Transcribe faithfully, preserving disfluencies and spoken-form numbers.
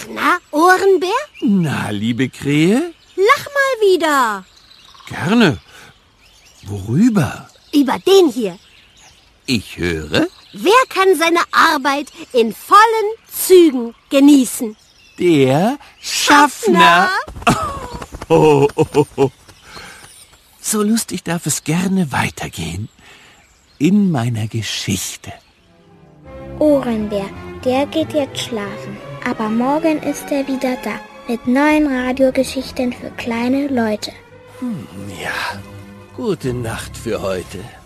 Na, Ohrenbär? Na, liebe Krähe? Lach mal wieder. Gerne. Worüber? Über den hier. Ich höre. Wer kann seine Arbeit in vollen Zügen genießen? Der Schaffner. Oh, oh, oh, oh. So lustig darf es gerne weitergehen. In meiner Geschichte. Ohrenbär, der geht jetzt schlafen. Aber morgen ist er wieder da. Mit neuen Radiogeschichten für kleine Leute. Hm, ja, gute Nacht für heute.